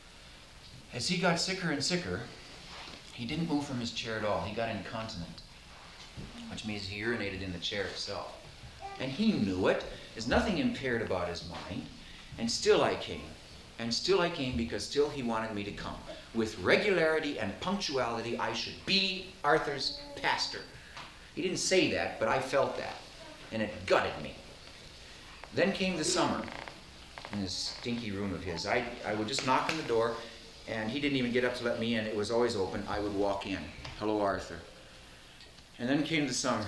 As he got sicker and sicker, he didn't move from his chair at all. He got incontinent, which means he urinated in the chair itself. And he knew it. There's nothing impaired about his mind. And still I came. And still I came because still he wanted me to come. With regularity and punctuality, I should be Arthur's pastor. He didn't say that, but I felt that. And it gutted me. Then came the summer in this stinky room of his. I, I would just knock on the door, and he didn't even get up to let me in. It was always open. I would walk in. Hello, Arthur. And then came the summer.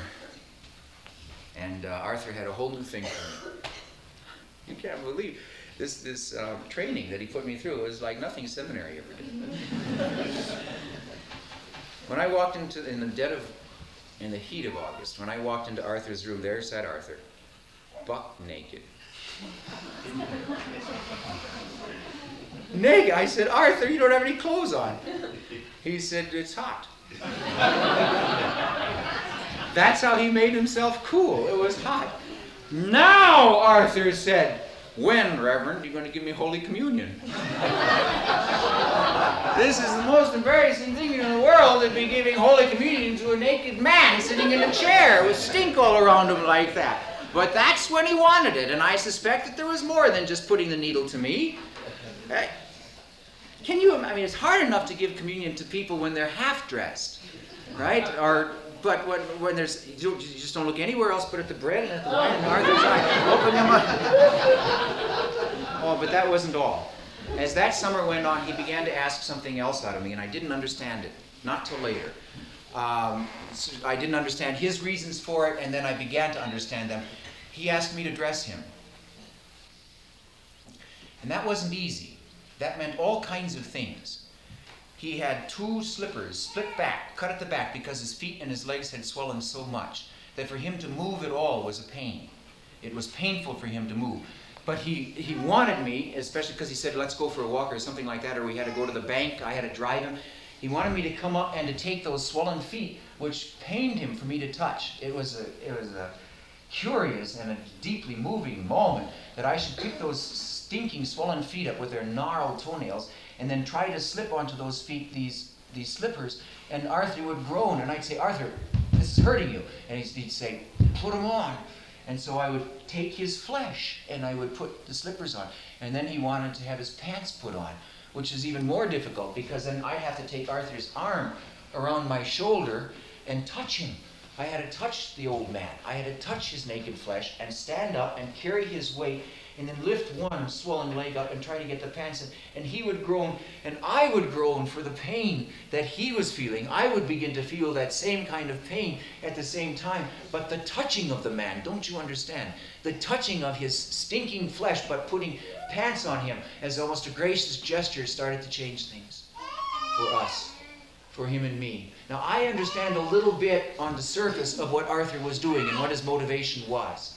And uh, Arthur had a whole new thing for me. You can't believe this this uh, training that he put me through. It was like nothing seminary ever did. When I walked into, in the dead of, in the heat of August, when I walked into Arthur's room, there sat Arthur, buck naked. naked. I said, Arthur, you don't have any clothes on. He said, it's hot. That's how he made himself cool. It was hot. Now, Arthur said, when, Reverend, are you going to give me Holy Communion? This is the most embarrassing thing in the world, to be giving Holy Communion to a naked man sitting in a chair with stink all around him like that. But that's when he wanted it, and I suspect that there was more than just putting the needle to me. Uh, can you, I mean, it's hard enough to give communion to people when they're half-dressed, right? Or, but when, when there's, you, you just don't look anywhere else but at the bread and at the wine and Arthur's eye. Open your mouth. Oh, but that wasn't all. As that summer went on, he began to ask something else out of me, and I didn't understand it, not till later. Um, so I didn't understand his reasons for it, and then I began to understand them. He asked me to dress him. And that wasn't easy. That meant all kinds of things. He had two slippers, split back, cut at the back, because his feet and his legs had swollen so much that for him to move at all was a pain. It was painful for him to move. But he, he wanted me, especially because he said, let's go for a walk or something like that, or we had to go to the bank, I had to drive him. He wanted me to come up and to take those swollen feet, which pained him for me to touch. It was a, it was a curious and a deeply moving moment that I should pick those stinking swollen feet up with their gnarled toenails and then try to slip onto those feet these, these slippers. And Arthur would groan, and I'd say, Arthur, this is hurting you. And he'd, he'd say, put them on. And so I would take his flesh and I would put the slippers on. And then he wanted to have his pants put on, which is even more difficult because then I'd have to take Arthur's arm around my shoulder and touch him. I had to touch the old man. I had to touch his naked flesh and stand up and carry his weight and then lift one swollen leg up and try to get the pants in. And he would groan, and I would groan for the pain that he was feeling. I would begin to feel that same kind of pain at the same time. But the touching of the man, don't you understand? The touching of his stinking flesh, but putting pants on him as almost a gracious gesture started to change things for us, for him and me. Now, I understand a little bit on the surface of what Arthur was doing and what his motivation was.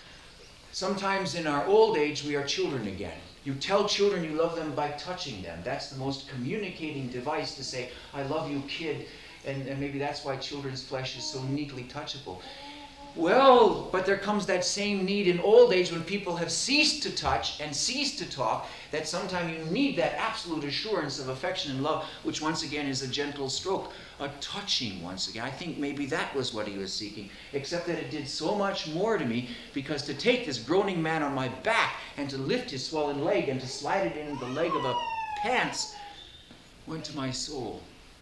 Sometimes in our old age, we are children again. You tell children you love them by touching them. That's the most communicating device to say, I love you, kid. And, and maybe that's why children's flesh is so neatly touchable. Well, but there comes that same need in old age when people have ceased to touch and ceased to talk, that sometimes you need that absolute assurance of affection and love, which once again is a gentle stroke, a touching once again. I think maybe that was what he was seeking, except that it did so much more to me, because to take this groaning man on my back and to lift his swollen leg and to slide it in the leg of a pants went to my soul.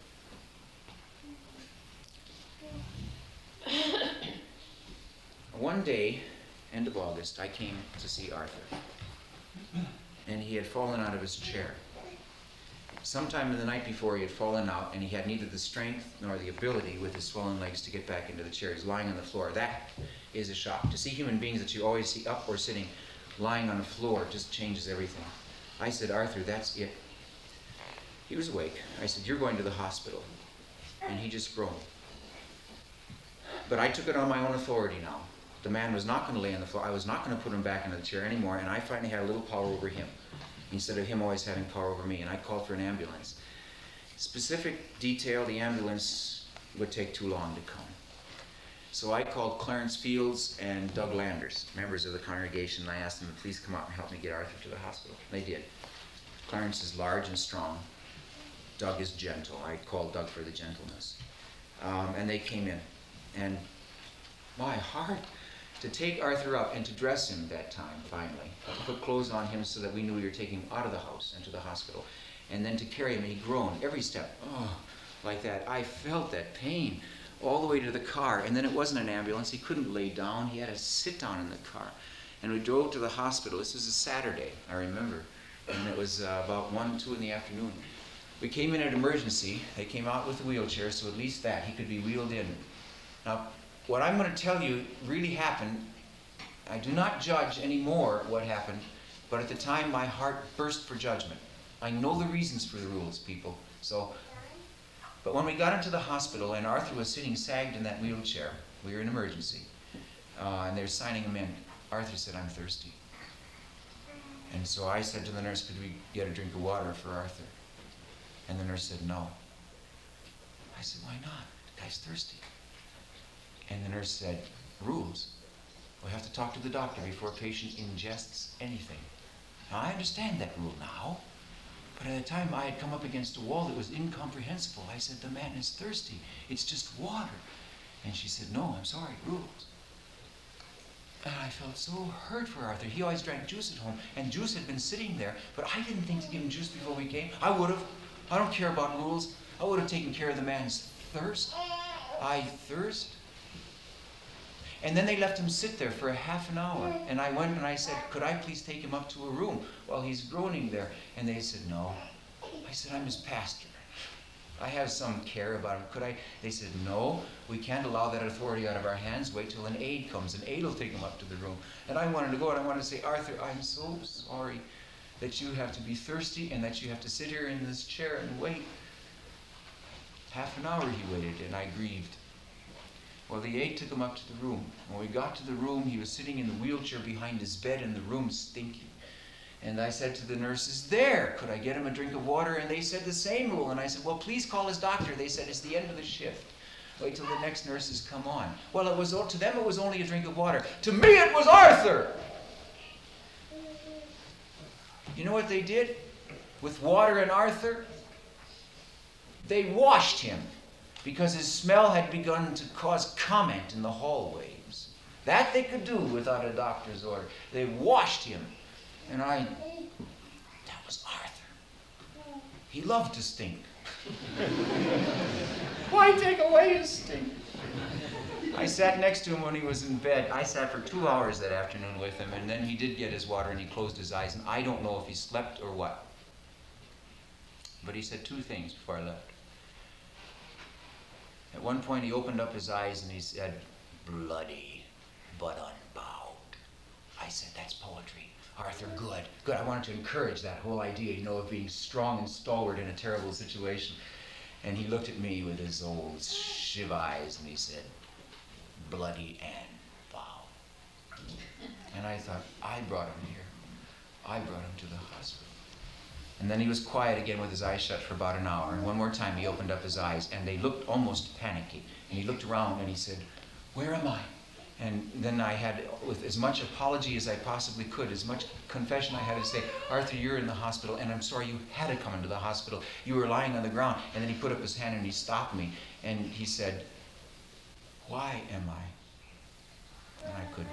One day, end of August, I came to see Arthur, and he had fallen out of his chair. Sometime in the night before, he had fallen out, and he had neither the strength nor the ability with his swollen legs to get back into the chair. He's lying on the floor. That is a shock. To see human beings that you always see up or sitting, lying on the floor, just changes everything. I said, Arthur, that's it. He was awake. I said, you're going to the hospital. And he just groaned. But I took it on my own authority now. The man was not going to lay on the floor. I was not going to put him back into the chair anymore, and I finally had a little power over him, instead of him always having power over me, and I called for an ambulance. Specific detail, the ambulance would take too long to come. So I called Clarence Fields and Doug Landers, members of the congregation, and I asked them to please come out and help me get Arthur to the hospital. They did. Clarence is large and strong. Doug is gentle. I called Doug for the gentleness. Um, and they came in. And my heart, to take Arthur up and to dress him that time, finally, put clothes on him so that we knew we were taking him out of the house and to the hospital, and then to carry him, and he groaned every step, oh, like that. I felt that pain all the way to the car, and then it wasn't an ambulance. He couldn't lay down. He had to sit down in the car, and we drove to the hospital. This was a Saturday, I remember, and it was uh, about one, two in the afternoon. We came in at emergency. They came out with a wheelchair, so at least that, he could be wheeled in. Now, what I'm going to tell you really happened. I do not judge anymore what happened, but at the time my heart burst for judgment. I know the reasons for the rules, people. So, but when we got into the hospital and Arthur was sitting sagged in that wheelchair, we were in emergency, uh, and they were signing him in. Arthur said, I'm thirsty. And so I said to the nurse, could we get a drink of water for Arthur? And the nurse said, no. I said, why not? The guy's thirsty. And the nurse said, rules. We have to talk to the doctor before a patient ingests anything. Now, I understand that rule now, but at the time I had come up against a wall that was incomprehensible. I said, the man is thirsty. It's just water. And she said, no, I'm sorry, rules. And I felt so hurt for Arthur. He always drank juice at home, and juice had been sitting there, but I didn't think to give him juice before we came. I would have. I don't care about rules. I would have taken care of the man's thirst. I thirst. And then they left him sit there for a half an hour. And I went and I said, could I please take him up to a room while he's groaning there? And they said, no. I said, I'm his pastor. I have some care about him. Could I? They said, no, we can't allow that authority out of our hands. Wait till an aide comes. An aide will take him up to the room. And I wanted to go and I wanted to say, Arthur, I'm so sorry that you have to be thirsty and that you have to sit here in this chair and wait. Half an hour he waited, and I grieved. Well, the aide took him up to the room. When we got to the room, he was sitting in the wheelchair behind his bed, and the room stinking. And I said to the nurses, there, could I get him a drink of water? And they said the same rule. And I said, well, please call his doctor. They said, it's the end of the shift. Wait till the next nurses come on. Well, it was to them it was only a drink of water. To me it was Arthur. You know what they did with water and Arthur? They washed him because his smell had begun to cause comment in the hallways. That they could do without a doctor's order. They washed him. And I, that was Arthur. He loved to stink. Why take away his stink? I sat next to him when he was in bed. I sat for two hours that afternoon with him, and then he did get his water and he closed his eyes, and I don't know if he slept or what. But he said two things before I left. At one point he opened up his eyes and he said, bloody but unbowed. I said, that's poetry. Arthur, good, good. I wanted to encourage that whole idea, you know, of being strong and stalwart in a terrible situation. And he looked at me with his old shiv eyes and he said, bloody and bowed. And I thought, I brought him here. I brought him to the hospital. And then he was quiet again with his eyes shut for about an hour. And one more time he opened up his eyes and they looked almost panicky. And he looked around and he said, where am I? And then I had, with as much apology as I possibly could, as much confession I had to say, Arthur, you're in the hospital, and I'm sorry you had to come into the hospital. You were lying on the ground. And then he put up his hand and he stopped me. And he said, why am I? And I couldn't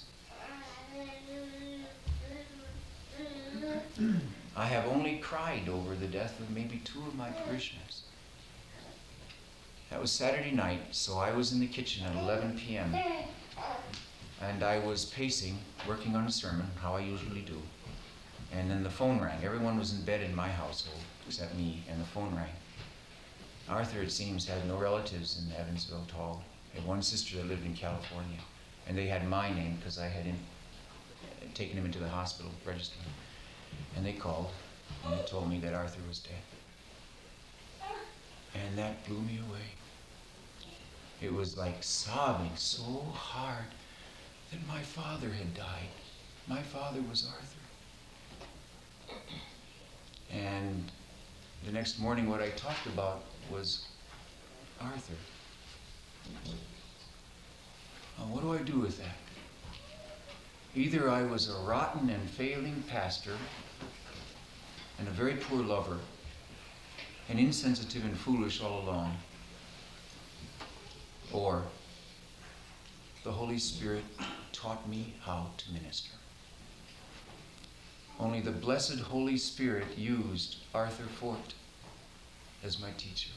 answer. I have only cried over the death of maybe two of my parishioners. That was Saturday night, so I was in the kitchen at eleven p.m. And I was pacing, working on a sermon, how I usually do. And then the phone rang. Everyone was in bed in my household, except me, and the phone rang. Arthur, it seems, had no relatives in Evansville at all. He had one sister that lived in California. And they had my name because I had in, taken him into the hospital, registered him. And they called, and they told me that Arthur was dead. And that blew me away. It was like sobbing so hard that my father had died. My father was Arthur. And the next morning what I talked about was Arthur. Now, what do I do with that? Either I was a rotten and failing pastor and a very poor lover and insensitive and foolish all along, or the Holy Spirit taught me how to minister. Only the blessed Holy Spirit used Arthur Fort as my teacher.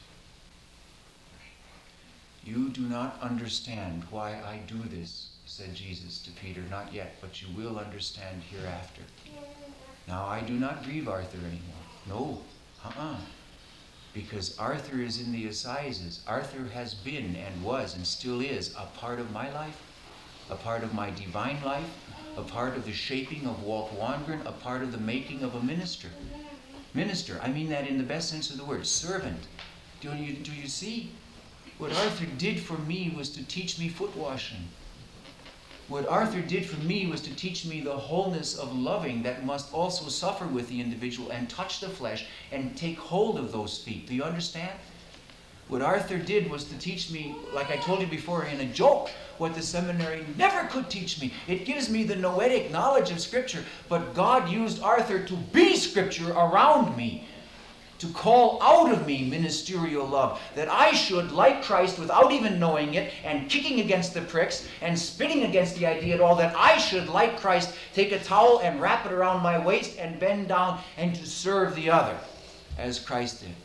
You do not understand why I do this, said Jesus to Peter. Not yet, but you will understand hereafter. Now I do not grieve Arthur anymore. No, uh-uh. Because Arthur is in the assizes. Arthur has been and was and still is a part of my life, a part of my divine life, a part of the shaping of Walt Wangren, a part of the making of a minister. Minister, I mean that in the best sense of the word. Servant. Do you, do you see? What Arthur did for me was to teach me foot washing. What Arthur did for me was to teach me the wholeness of loving that must also suffer with the individual and touch the flesh and take hold of those feet. Do you understand? What Arthur did was to teach me, like I told you before in a joke, what the seminary never could teach me. It gives me the noetic knowledge of Scripture, but God used Arthur to be Scripture around me, to call out of me ministerial love, that I should, like Christ, without even knowing it, and kicking against the pricks, and spitting against the idea at all, that I should, like Christ, take a towel and wrap it around my waist and bend down and to serve the other, as Christ did.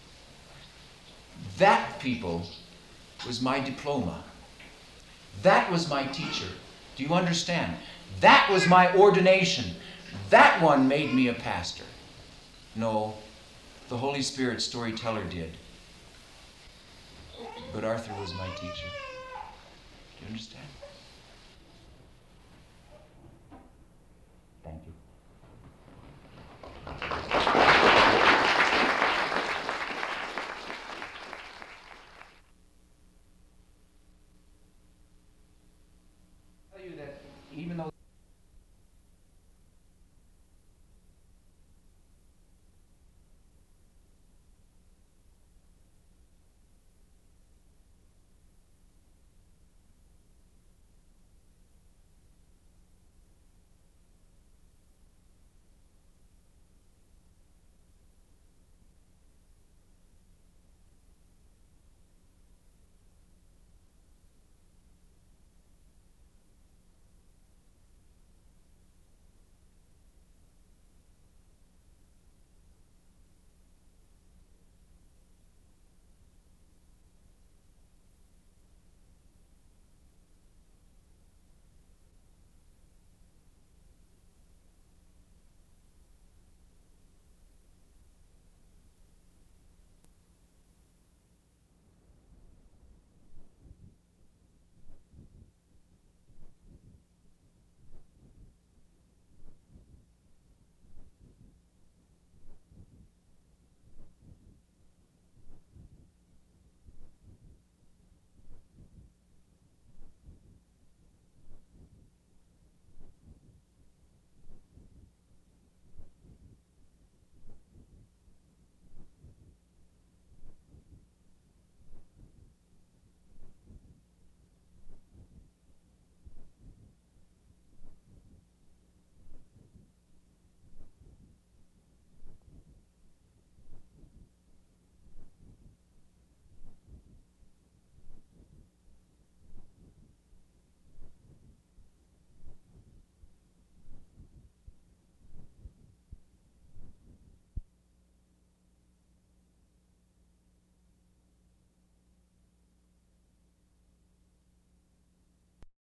That, people, was my diploma. That was my teacher. Do you understand? That was my ordination. That one made me a pastor. No, the Holy Spirit storyteller did. But Arthur was my teacher. Do you understand?